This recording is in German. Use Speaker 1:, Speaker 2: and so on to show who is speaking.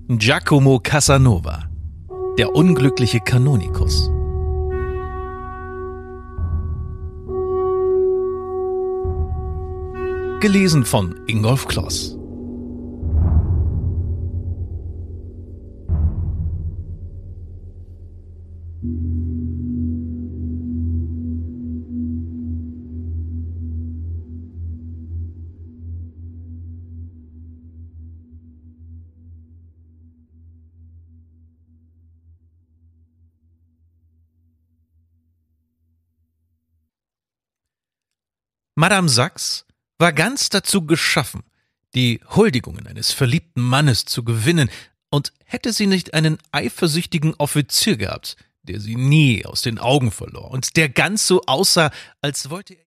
Speaker 1: Giacomo Casanova, der unglückliche Kanonikus. Gelesen von Ingolf Kloss. Madame Sax war ganz dazu geschaffen, die Huldigungen eines verliebten Mannes zu gewinnen, und hätte sie nicht einen eifersüchtigen Offizier gehabt, der sie nie aus den Augen verlor und der ganz so aussah, als wollte er